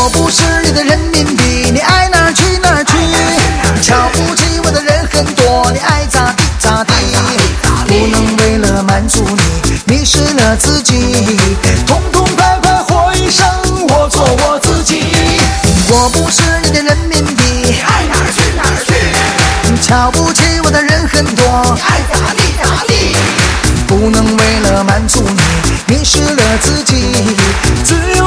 我不是你的人民币，你爱哪儿去哪儿去。瞧不起我的人很多，你爱咋地咋地。不能为了满足你，迷失了自己。痛痛快快活一生，我做我自己。我不是你的人民币， 爱哪儿去哪儿去。 瞧不起我的人很多， 爱咋地咋地。 不能为了满足你，迷失了自己。